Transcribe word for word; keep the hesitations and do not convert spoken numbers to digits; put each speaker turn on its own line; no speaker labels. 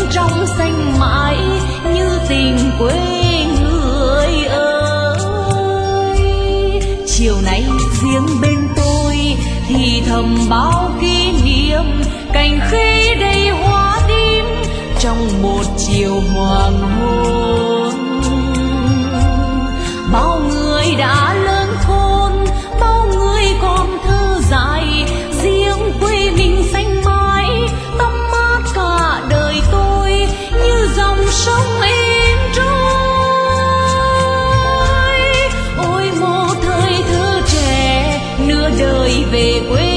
trong xanh mãi như tình quê người ơi. Chiều nay riêng bên tôi thì thầm bao kỷ niệm, cành khế đầy hoa tím trong một chiều hoàng hôn. Bao người đã lớn khôn, bao người còn thơ dại, riêng quê mình xanh mãi tắm mát cả đời tôi như dòng sông êm trôi. Ôi một thời thơ trẻ nửa đời về quê